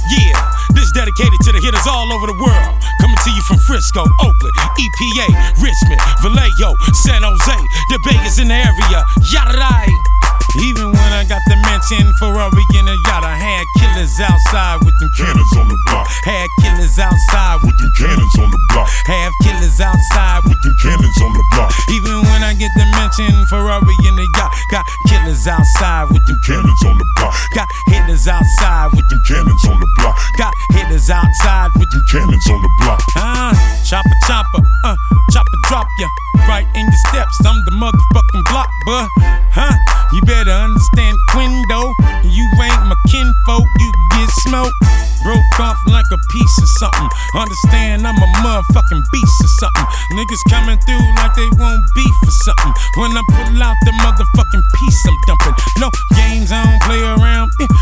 Yeah, this dedicated to the hitters all over the world. Coming to you from Frisco, Oakland, EPA, Richmond, Vallejo, San Jose. The Vegas in the area, yada. Even when I got the mansion, Ferrari in the yacht, I had killers outside with them Cannons on the block. Had killers outside With them cannons on the block. Have killers outside with Them cannons on the block. Even when I get the mention, Ferrari in the yacht, got killers outside with them Cannons on the block. got hitters outside with them Cannons on the block. got hitters outside with them Cannons on the block. chopper, chopper drop ya right in your steps. I'm the motherfucking block, but you better understand Quindo. You ain't my kinfolk, you get smoked. Broke off like a piece of something. Understand I'm a motherfucking beast or something. Niggas coming through like they want beef or something. When I pull out the motherfucking piece I'm dumping. No games, I don't play around.